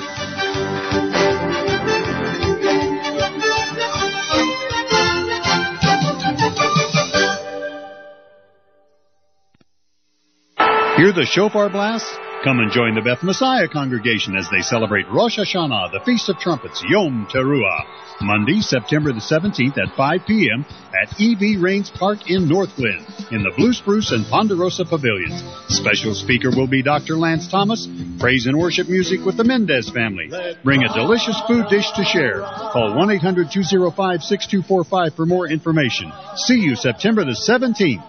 Hear the shofar blast? Come and join the Beth Messiah congregation as they celebrate Rosh Hashanah, the Feast of Trumpets, Yom Teruah, Monday, September the 17th at 5 p.m. at E.B. Rains Park in Northglenn in the Blue Spruce and Ponderosa Pavilions. Special speaker will be Dr. Lance Thomas. Praise and worship music with the Mendez family. Bring a delicious food dish to share. Call 1-800-205-6245 for more information. See you September the 17th.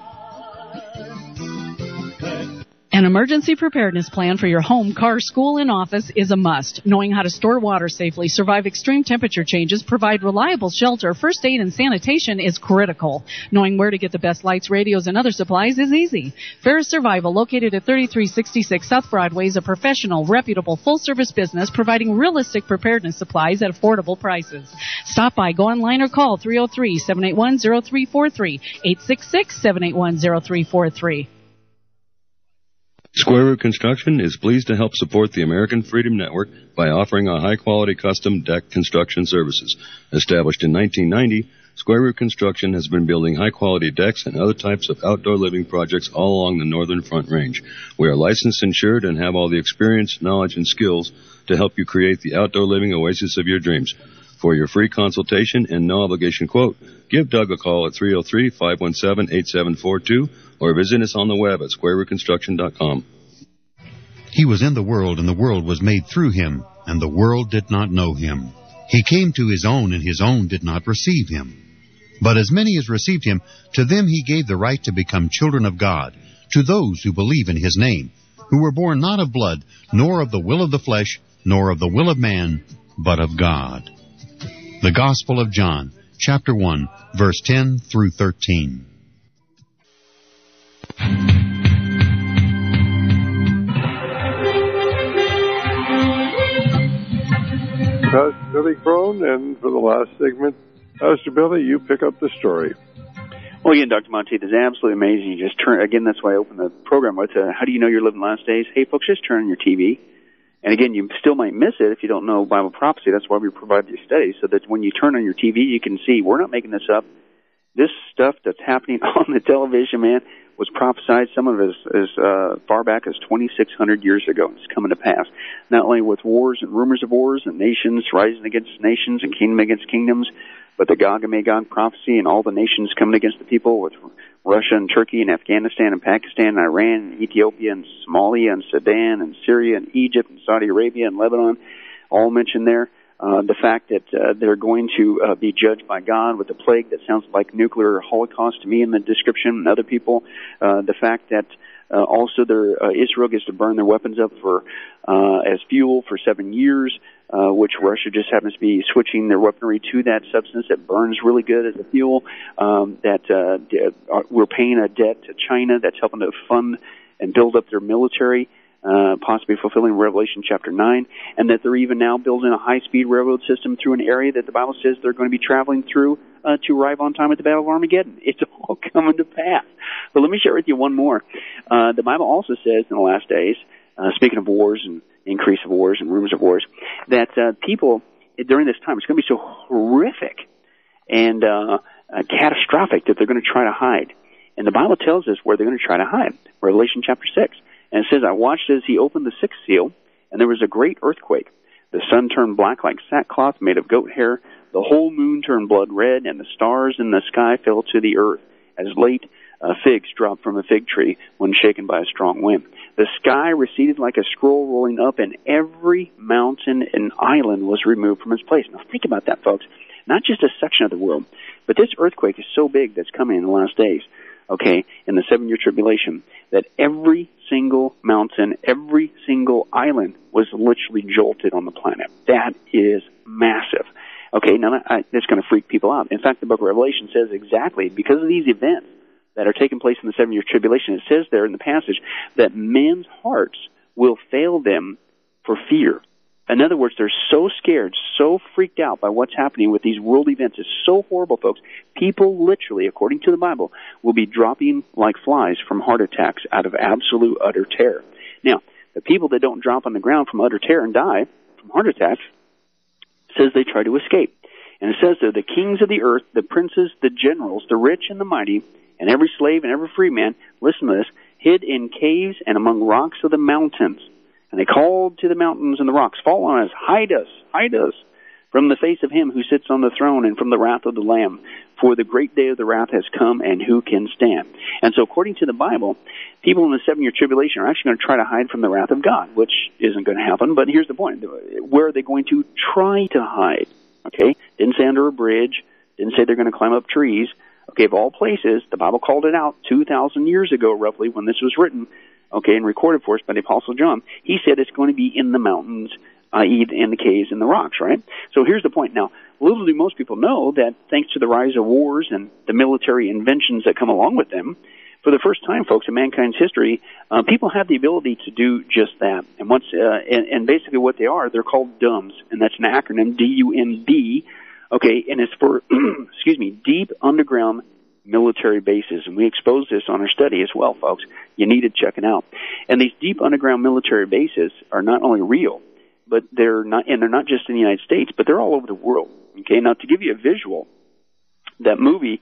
An emergency preparedness plan for your home, car, school, and office is a must. Knowing how to store water safely, survive extreme temperature changes, provide reliable shelter, first aid, and sanitation is critical. Knowing where to get the best lights, radios, and other supplies is easy. Ferris Survival, located at 3366 South Broadway, is a professional, reputable, full-service business providing realistic preparedness supplies at affordable prices. Stop by, go online, or call 303-781-0343, 866-781-0343. Square Root Construction is pleased to help support the American Freedom Network by offering a high-quality custom deck construction services. Established in 1990, Square Root Construction has been building high-quality decks and other types of outdoor living projects all along the Northern Front Range. We are licensed, insured, and have all the experience, knowledge, and skills to help you create the outdoor living oasis of your dreams. For your free consultation and no obligation quote, give Doug a call at 303-517-8742 or visit us on the web at squarerootconstruction.com. He was in the world, and the world was made through him, and the world did not know him. He came to his own, and his own did not receive him. But as many as received him, to them he gave the right to become children of God, to those who believe in his name, who were born not of blood, nor of the will of the flesh, nor of the will of man, but of God. The Gospel of John, chapter 1, verse 10 through 13. Pastor Billy Crone, and for the last segment, Pastor Billy, you pick up the story. Well, again, Dr. Monteith, is absolutely amazing. You just turn, again, that's why I opened the program with, how do you know you're living last days? Hey, folks, just turn on your TV. And again, you still might miss it if you don't know Bible prophecy. That's why we provide these studies, so that when you turn on your TV, you can see, we're not making this up. This stuff that's happening on the television, man, was prophesied, some of it as far back as 2,600 years ago. It's coming to pass. Not only with wars and rumors of wars and nations rising against nations and kingdom against kingdoms, but the Gog and Magog prophecy and all the nations coming against the people with Russia and Turkey and Afghanistan and Pakistan and Iran and Ethiopia and Somalia and Sudan and Syria and Egypt and Saudi Arabia and Lebanon, all mentioned there. The fact that they're going to be judged by God with a plague that sounds like nuclear holocaust to me in the description, and other people. The fact that also Israel gets to burn their weapons up for as fuel for 7 years, which Russia just happens to be switching their weaponry to that substance that burns really good as a fuel. We're paying a debt to China that's helping to fund and build up their military, possibly fulfilling Revelation chapter 9, and that they're even now building a high-speed railroad system through an area that the Bible says they're going to be traveling through to arrive on time at the Battle of Armageddon. It's all coming to pass. But let me share with you one more. The Bible also says in the last days, speaking of wars and increase of wars and rumors of wars, that people during this time, it's going to be so horrific and catastrophic that they're going to try to hide. And the Bible tells us where they're going to try to hide. Revelation chapter 6. And it says, I watched as he opened the sixth seal, and there was a great earthquake. The sun turned black like sackcloth made of goat hair. The whole moon turned blood red, and the stars in the sky fell to the earth, as late figs drop from a fig tree when shaken by a strong wind. The sky receded like a scroll rolling up, and every mountain and island was removed from its place. Now think about that, folks. Not just a section of the world, but this earthquake is so big that's coming in the last days, okay, in the 7-year tribulation, that every single mountain, every single island was literally jolted on the planet. That is massive. Okay, now that's going to freak people out. In fact, the book of Revelation says exactly, because of these events that are taking place in the 7-year tribulation, it says there in the passage that men's hearts will fail them for fear. In other words, they're so scared, so freaked out by what's happening with these world events. It's so horrible, folks. People literally, according to the Bible, will be dropping like flies from heart attacks out of absolute, utter terror. Now, the people that don't drop on the ground from utter terror and die from heart attacks, says they try to escape. And it says there, the kings of the earth, the princes, the generals, the rich and the mighty, and every slave and every free man, listen to this, hid in caves and among rocks of the mountains. And they called to the mountains and the rocks, fall on us, hide us from the face of him who sits on the throne and from the wrath of the Lamb. For the great day of the wrath has come, and who can stand? And so according to the Bible, people in the 7-year tribulation are actually going to try to hide from the wrath of God, which isn't going to happen. But here's the point. Where are they going to try to hide? Okay? Didn't say under a bridge. Didn't say they're going to climb up trees. Okay, of all places, the Bible called it out 2,000 years ago, roughly, when this was written, okay, and recorded for us by the Apostle John. He said it's going to be in the mountains, i.e. in the caves and the rocks, right? So here's the point. Now, little do most people know that thanks to the rise of wars and the military inventions that come along with them, for the first time, folks, in mankind's history, people have the ability to do just that. And and basically what they are, they're called DUMBs, and that's an acronym, D-U-M-B, okay, and it's for, deep underground military bases. And we expose this on our study as well, folks. You need to check it out. And these deep underground military bases are not only real, but they're not just in the United States, but they're all over the world. Okay, now to give you a visual, that movie,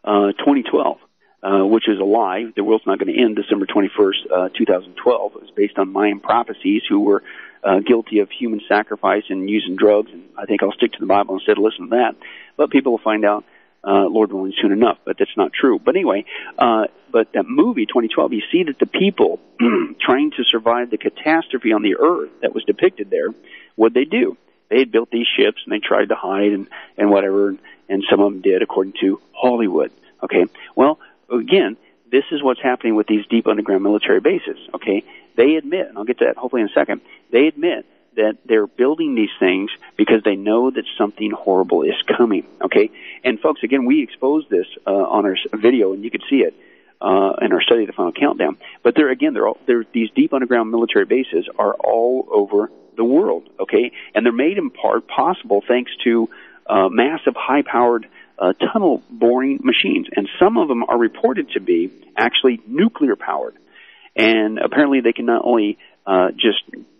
2012, which is a lie. The world's not going to end December 21st, 2012. It was based on Mayan prophecies who were guilty of human sacrifice and using drugs, and I think I'll stick to the Bible instead of listen to that. But people will find out, Lord willing, soon enough. But that's not true. But anyway, but that movie, 2012, you see that the people trying to survive the catastrophe on the earth that was depicted there, what'd they do? They had built these ships, and they tried to hide and whatever, and some of them did, according to Hollywood. Okay? Well, again, this is what's happening with these deep underground military bases. Okay? They admit, and I'll get to that hopefully in a second, they admit that they're building these things because they know that something horrible is coming. Okay? And folks, again, we exposed this on our video, and you could see it in our study, The Final Countdown. But these deep underground military bases are all over the world, okay? And they're made in part possible thanks to massive high-powered tunnel boring machines. And some of them are reported to be actually nuclear-powered. And apparently they can not only just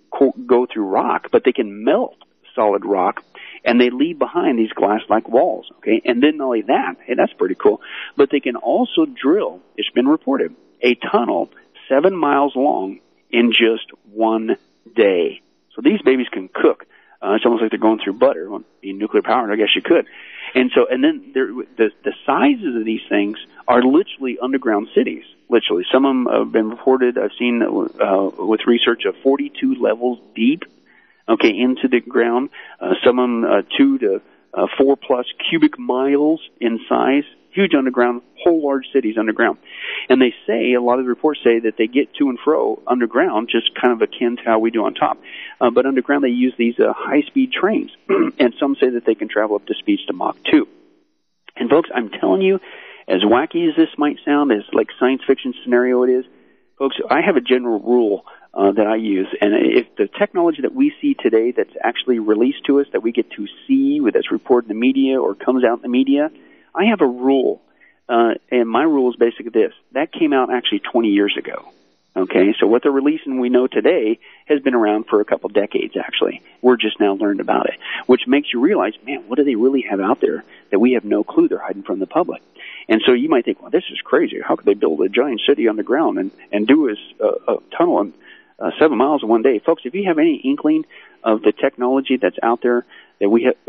go through rock, but they can melt solid rock, and they leave behind these glass-like walls, okay? And then not only that, hey, that's pretty cool, but they can also drill, it's been reported, a tunnel 7 miles long in just 1 day. So these babies can cook. It's almost like they're going through butter. Well, being nuclear powered, I guess you could. And then the sizes of these things are literally underground cities. Literally, some of them have been reported. I've seen with research of 42 levels deep, okay, into the ground. Some of them 2 to 4 plus cubic miles in size. Huge underground, whole large cities underground. And they say, a lot of the reports say that they get to and fro underground, just kind of akin to how we do on top. But underground they use these high-speed trains. And some say that they can travel up to speeds to Mach 2. And folks, I'm telling you, as wacky as this might sound, as like science fiction scenario it is, folks, I have a general rule that I use. And if the technology that we see today that's actually released to us, that we get to see, that's reported in the media or comes out in the media, I have a rule, and my rule is basically this. That came out actually 20 years ago, okay? So what they're releasing we know today has been around for a couple decades, actually. We're just now learned about it, which makes you realize, man, what do they really have out there that we have no clue they're hiding from the public? And so you might think, well, this is crazy. How could they build a giant city underground and do a tunnel in 7 miles in 1 day? Folks, if you have any inkling of the technology that's out there, that we have,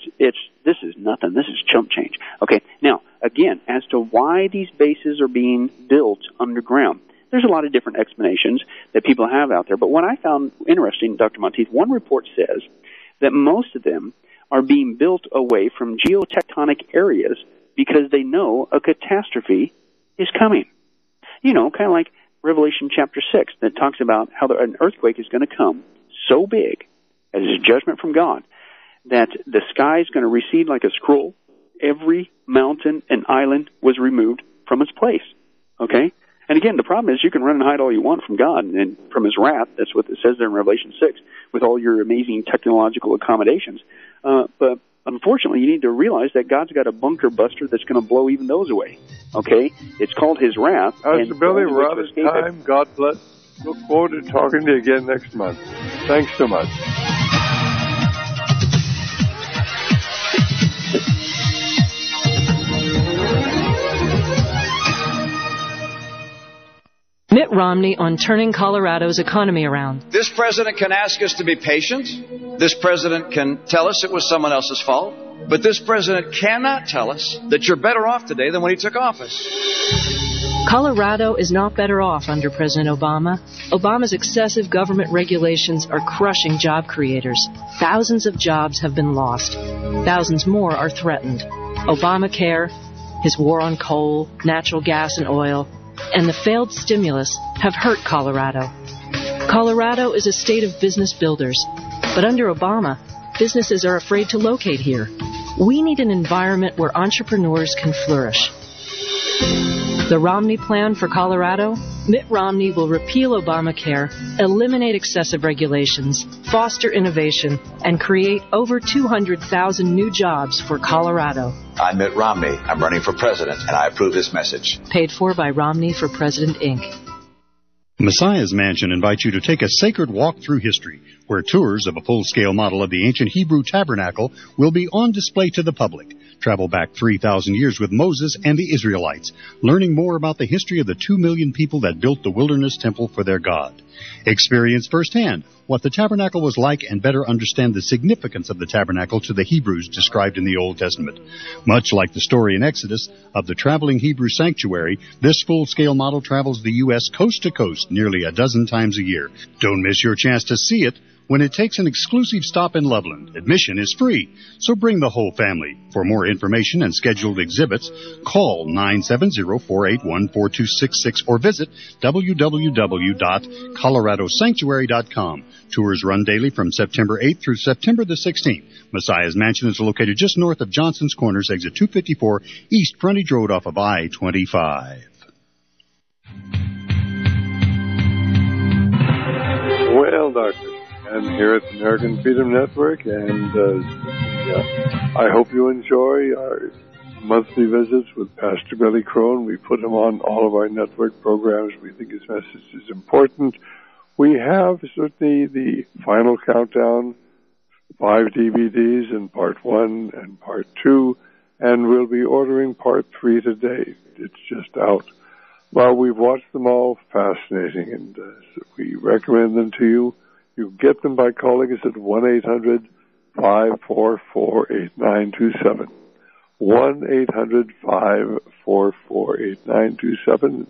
this is nothing. This is chump change. Okay, now, again, as to why these bases are being built underground, there's a lot of different explanations that people have out there. But what I found interesting, Dr. Monteith, one report says that most of them are being built away from geotectonic areas because they know a catastrophe is coming. You know, kind of like Revelation chapter 6 that talks about how an earthquake is going to come so big as a judgment from God that the sky is going to recede like a scroll. Every mountain and island was removed from its place. Okay? And again, the problem is you can run and hide all you want from God and from His wrath. That's what it says there in Revelation 6 with all your amazing technological accommodations. But unfortunately, you need to realize that God's got a bunker buster that's going to blow even those away. Okay? It's called His wrath. Mr. Billy, we're out of time. God bless. Look forward to talking to you again next month. Thanks so much. Mitt Romney on turning Colorado's economy around. This president can ask us to be patient. This president can tell us it was someone else's fault. But this president cannot tell us that you're better off today than when he took office. Colorado is not better off under President Obama. Obama's excessive government regulations are crushing job creators. Thousands of jobs have been lost. Thousands more are threatened. Obamacare, his war on coal, natural gas and oil, and the failed stimulus have hurt Colorado. Colorado is a state of business builders, but under Obama, businesses are afraid to locate here. We need an environment where entrepreneurs can flourish. The Romney Plan for Colorado? Mitt Romney will repeal Obamacare, eliminate excessive regulations, foster innovation, and create over 200,000 new jobs for Colorado. I'm Mitt Romney. I'm running for president, and I approve this message. Paid for by Romney for President, Inc. Messiah's Mansion invites you to take a sacred walk through history, where tours of a full-scale model of the ancient Hebrew tabernacle will be on display to the public. Travel back 3,000 years with Moses and the Israelites, learning more about the history of the 2 million people that built the wilderness temple for their God. Experience firsthand what the tabernacle was like and better understand the significance of the tabernacle to the Hebrews described in the Old Testament. Much like the story in Exodus of the traveling Hebrew sanctuary, this full-scale model travels the U.S. coast to coast nearly a dozen times a year. Don't miss your chance to see it when it takes an exclusive stop in Loveland. Admission is free, so bring the whole family. For more information and scheduled exhibits, call 970-481-4266 or visit www.coloradosanctuary.com. Tours run daily from September 8th through September the 16th. Messiah's Mansion is located just north of Johnson's Corners, exit 254, East Frontage Road off of I-25. Well, Doctor, I'm here at the American Freedom Network, and I hope you enjoy our monthly visits with Pastor Billy Crone. We put him on all of our network programs. We think his message is important. We have certainly the final countdown, 5 DVDs in Part 1 and Part 2, and we'll be ordering Part 3 today. It's just out. Well, we've watched them all, fascinating, and we recommend them to you. You get them by calling us at 1-800-544-8927. 1-800-544-8927.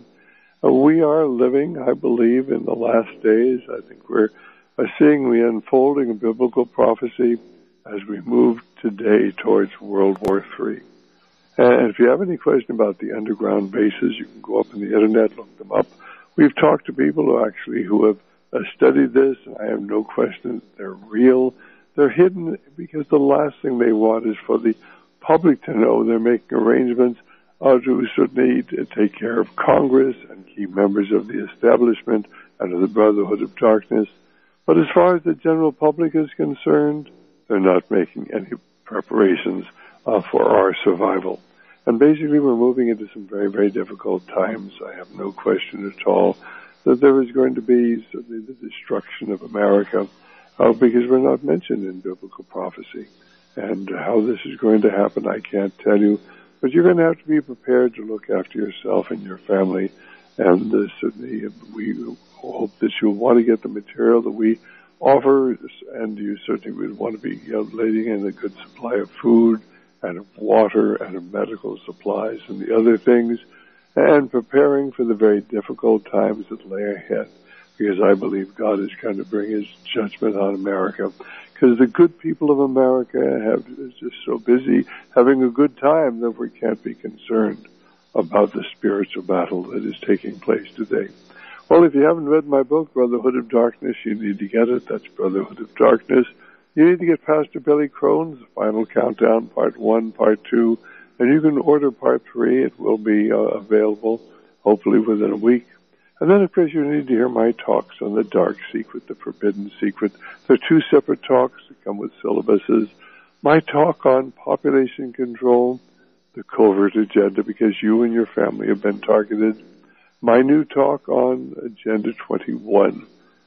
We are living, I believe, in the last days. I think we're seeing the unfolding of biblical prophecy as we move today towards World War III. And if you have any question about the underground bases, you can go up on the internet, look them up. We've talked to people who have studied this, and I have no question they're real. They're hidden because the last thing they want is for the public to know. They're making arrangements to certainly take care of Congress and key members of the establishment and of the Brotherhood of Darkness. But as far as the general public is concerned, they're not making any preparations for our survival. And basically we're moving into some very, very difficult times. I have no question at all that there is going to be certainly the destruction of America because we're not mentioned in biblical prophecy. And how this is going to happen, I can't tell you. But you're going to have to be prepared to look after yourself and your family. And certainly we hope that you'll want to get the material that we offer, and you certainly would want to be letting in a good supply of food and of water and of medical supplies and the other things, and preparing for the very difficult times that lay ahead, because I believe God is going to bring his judgment on America, because the good people of America is just so busy having a good time that we can't be concerned about the spiritual battle that is taking place today. Well, if you haven't read my book, Brotherhood of Darkness, you need to get it. That's Brotherhood of Darkness. You need to get Pastor Billy Crone's Final Countdown, Part 1, Part 2, and you can order Part 3. It will be available, hopefully within a week. And then, of course, you need to hear my talks on the dark secret, the forbidden secret. They're 2 separate talks that come with syllabuses. My talk on population control, the covert agenda, because you and your family have been targeted. My new talk on Agenda 21,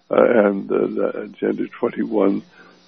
and the Agenda 21,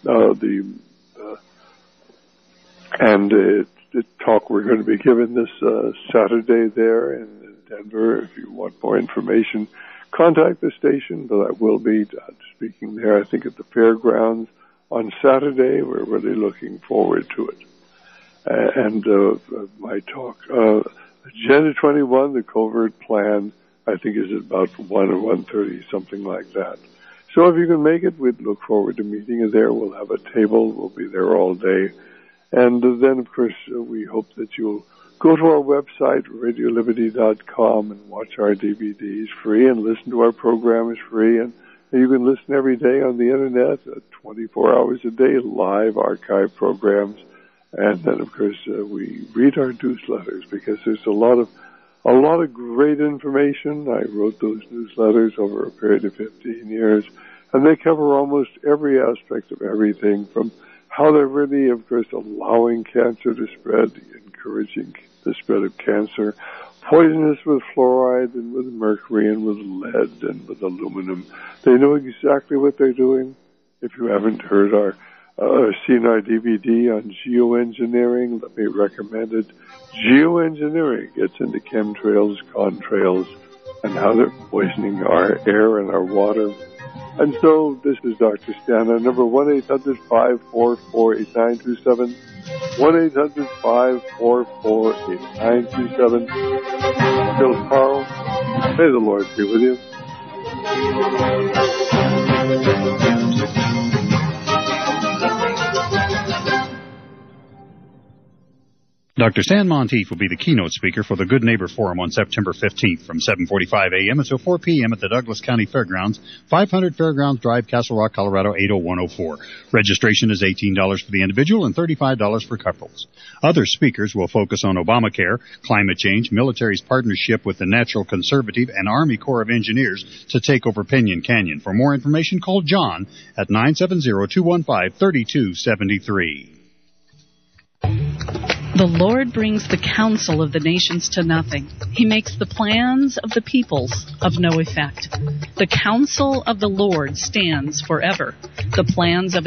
the talk we're going to be giving this Saturday there in Denver. If you want more information, contact the station, but I will be speaking there, I think, at the fairgrounds on Saturday. We're really looking forward to it. And my talk, Agenda 21, the covert plan, I think is about 1 or 1:30, something like that. So if you can make it, we'd look forward to meeting you there. We'll have a table. We'll be there all day. And then, of course, we hope that you'll go to our website, RadioLiberty.com, and watch our DVDs free and listen to our programs free. And you can listen every day on the Internet, 24 hours a day, live archive programs. And then, of course, we read our newsletters because there's a lot of great information. I wrote those newsletters over a period of 15 years, and they cover almost every aspect of everything, from how they're really, of course, allowing cancer to spread, encouraging the spread of cancer, poisonous with fluoride and with mercury and with lead and with aluminum. They know exactly what they're doing. If you haven't heard seen our DVD on geoengineering, let me recommend it. Geoengineering gets into chemtrails, contrails, and how they're poisoning our air and our water. And so this is Dr. Stan. Our number 1-800-544-8927. 1-800-544-8927. Bill Carl, may the Lord be with you. Dr. Stan Monteith will be the keynote speaker for the Good Neighbor Forum on September 15th from 7:45 a.m. until 4 p.m. at the Douglas County Fairgrounds, 500 Fairgrounds Drive, Castle Rock, Colorado, 80104. Registration is $18 for the individual and $35 for couples. Other speakers will focus on Obamacare, climate change, military's partnership with the Natural Conservative and Army Corps of Engineers to take over Pinyon Canyon. For more information, call John at 970-215-3273. The Lord brings the counsel of the nations to nothing. He makes the plans of the peoples of no effect. The counsel of the Lord stands forever. The plans of